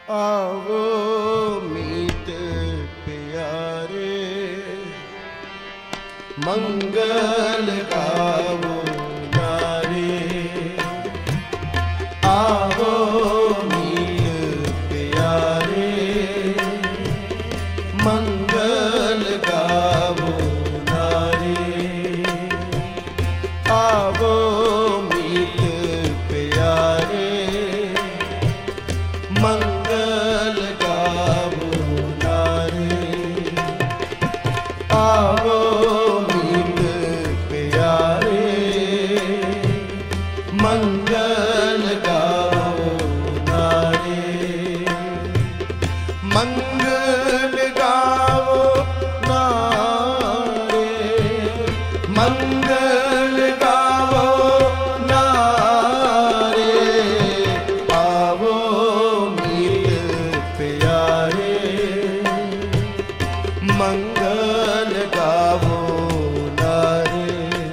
आवो मीत प्यारे, मंगल गावो नारे। आवो मीत प्यारे, मंगल गावो नारे। आवो मीत प्यारे, मंगल गावो नारे। आवो मीत प्यारे, मंगल गावो नारे। मंगल गावो नारे, मंगल गावो नारे। आवो मीत प्यारे, मंगल गावो नारे।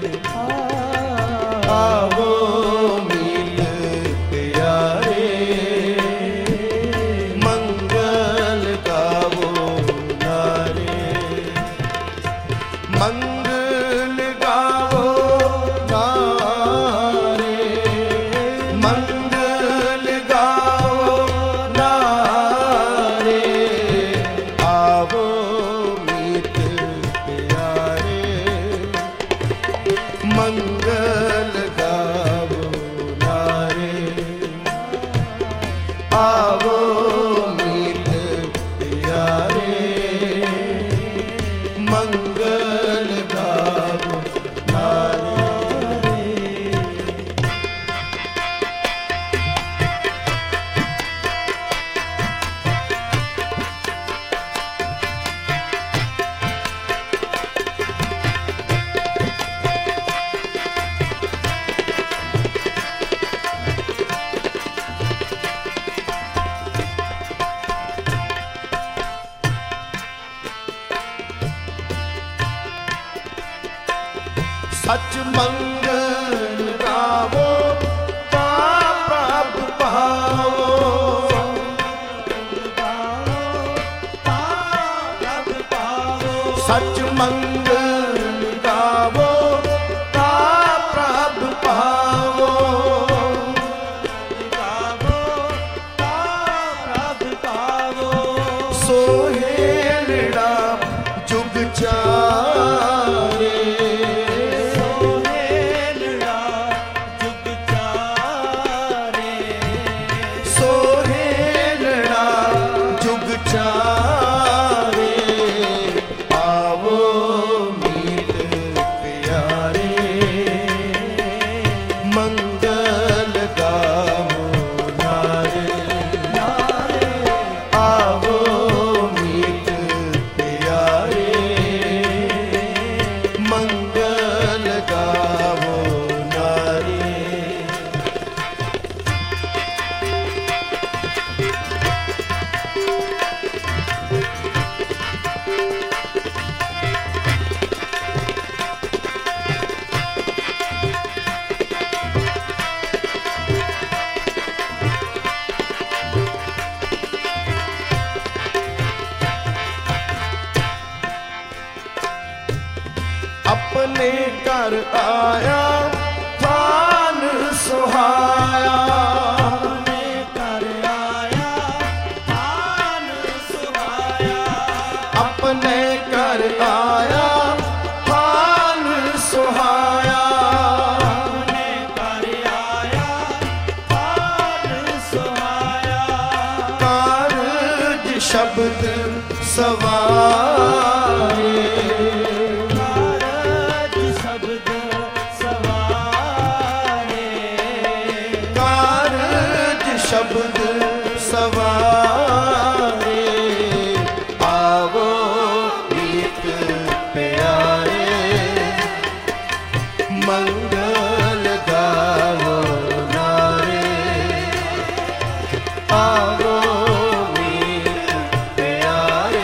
आवो मीत प्यारे, मंगल गावो नारे। मंगल गावो नारे, मंगल गावो नारे। आवो मीत प्यारे, मंगल गावो नारे। आवो मीत प्यारे, मंगल गावो नारे। सच मंगल गावो, पाप पावो। सच मंगल गावो, पाप पावो। सोहेलड़ा जुग चारे, सोहेलड़ा जुग चारे। आवो मीत प्यारे, मंगल गावो नारे। आवो मीत प्यारे, मंगल गावो नारे। अपने घर आया थान सुहाया, अपने घर आया थान सुहाया। अपने घर आया थान सुहाया, अपने घर आया थान सुहाया। कारज शब्द सवारे, शब्द सवारे। आवो मीत प्यारे, मंगल गावो नारे। आवो मीत प्यारे,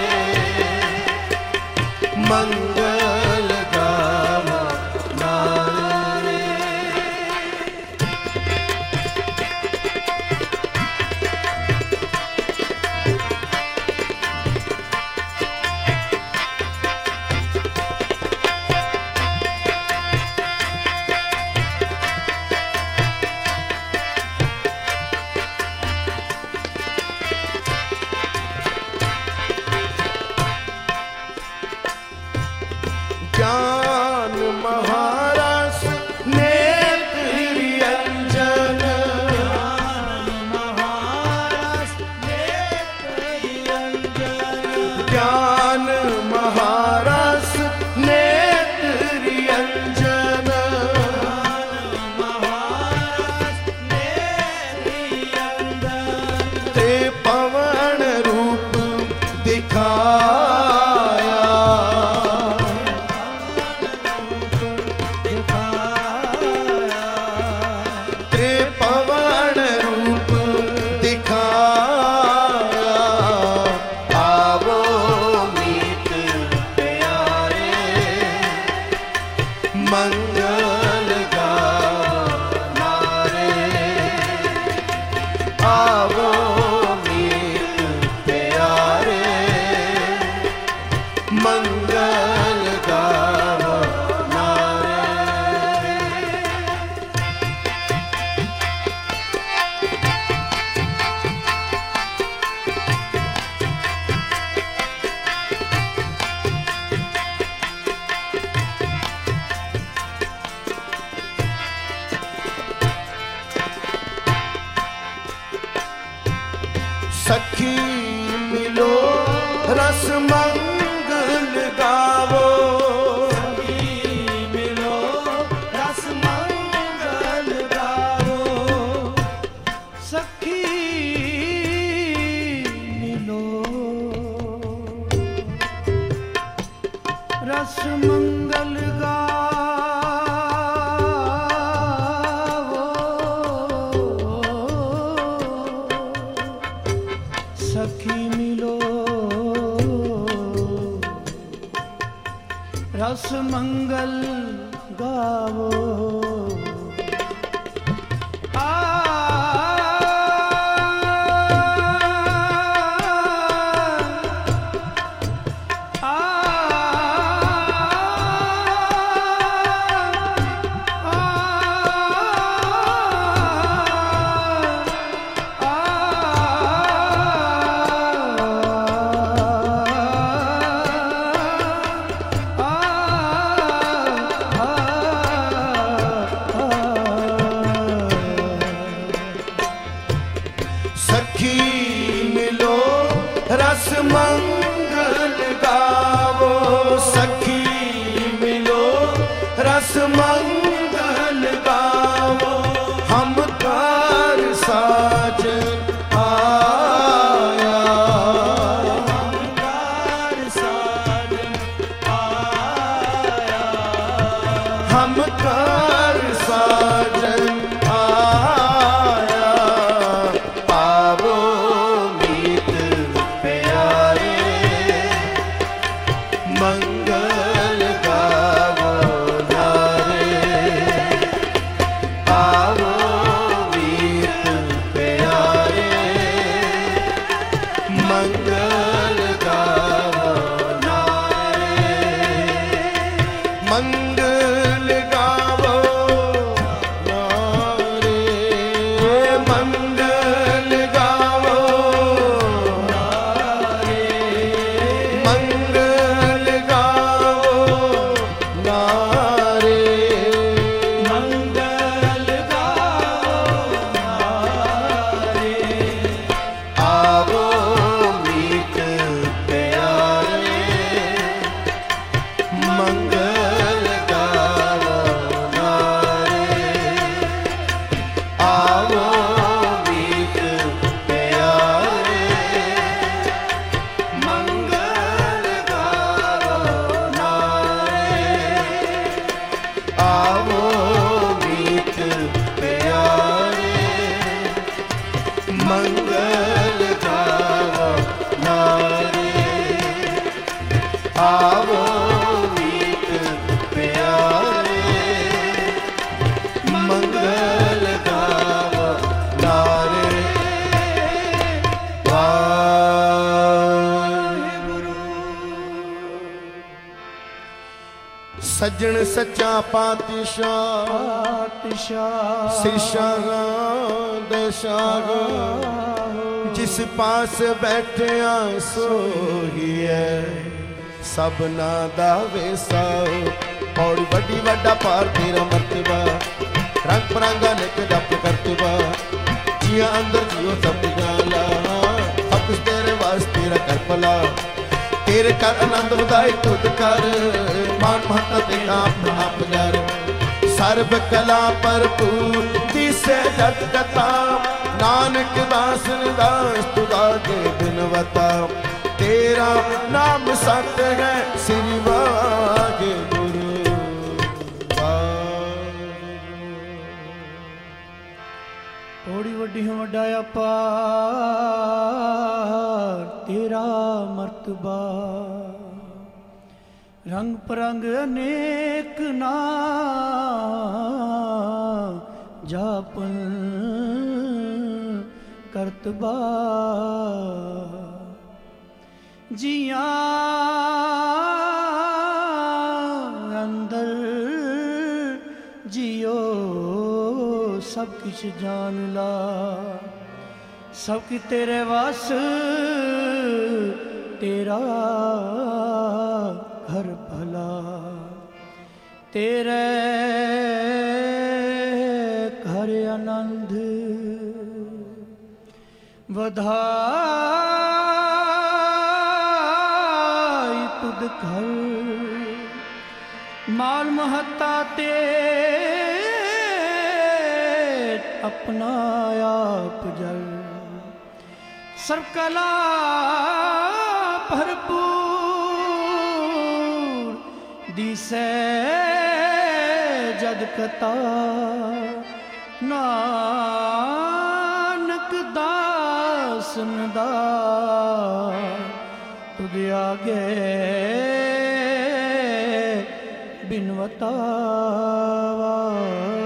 मंगल गावो नारे। सखी मिलो रस मंगल गावो, सखी मिलो रस मंगल गावो, सखी मिलो रस मंगल गावो, सखी मिलो रस मंगल गावो। सखी मिलो रस मंगल गावो, सखी मिलो रस मंगल गावो, हम कार साज आया, हम कार साज आया, हम कार साजन आया, पावो मीत प्यारे, मंगल गावो नारे, पावो मीत प्यारे, मंगल गावो नारे, मंगल गावो नारे, मंगल गावो नारे, मंगल गावो नारे, मंगल गावो नारे, आवो मीत प्यारे, मंगल गावो नारे, आवो मीत प्यारे, मंगल गावो नारे, आवो मीत प्यारे, मंगल गावो नारे, आवो मीत प्यारे, मंगल गावो नारे। वाहिगुरु सज्जन सच्चा पातशाह, पातशाह श्री शाह दशाह, जिस पास बैठिया सोही है, सबना दा वेसाओ, पौड़ी वड्डी वड्डा पार तेरा मर्तबा, रंग परांगा निक डप करतबा, जिया अंदर जियो सब जाला, सब कुछ तेरे वास्ते तेरा कर भला, तेरे कर आनंद वधाए खुद कर, मान महत्ता तेरा अपना आप कर, सर्व कला भरपूर दिसे जत कथा, नानक दासन दास तुदा के बिनवता, तेरा नाम सत है श्री वाहिगुरु। थोड़ी वड्डी वड्डा अपार तेरा मर्तबा, रंग परंग अनेक ना जापन करतबा, जिया अंदर जियो सब कुछ जान ला, सब की तेरे वास तेरा घर भला, तेरे घर आनंद ਵਧਾਈ ਤੁਧ ਘਰ ਮਾਲ ਮਹੱਤਾ ਤੇ ਆਪਣਾ ਆਪ ਜਲ ਸਰਬ ਕਲਾ ਭਰਪੂਰ ਦਿਸੈ ਜਦ ਕਤਾ ਨਾਨਕ ਦਾਸਨ ਦਾ ਤੁਧ ਆਗੇ ਬਿਨਵਤਾ